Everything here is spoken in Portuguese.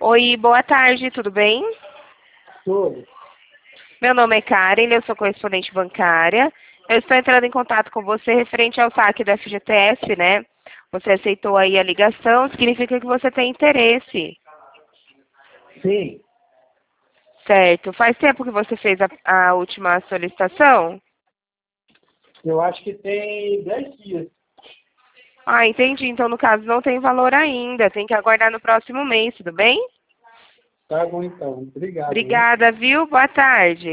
Oi, boa tarde, tudo bem? Tudo. Meu nome é Karen, eu sou correspondente bancária. Eu estou entrando em contato com você referente ao saque do FGTS, né? Você aceitou aí a ligação, significa que você tem interesse. Sim, Certo. Faz tempo que você fez a última solicitação? eu acho que tem 10 dias. Ah, entendi. Então, no caso, não tem valor ainda. Tem que aguardar no próximo mês, tudo bem? Tá bom então. Obrigado, viu? Obrigada, viu? Boa tarde.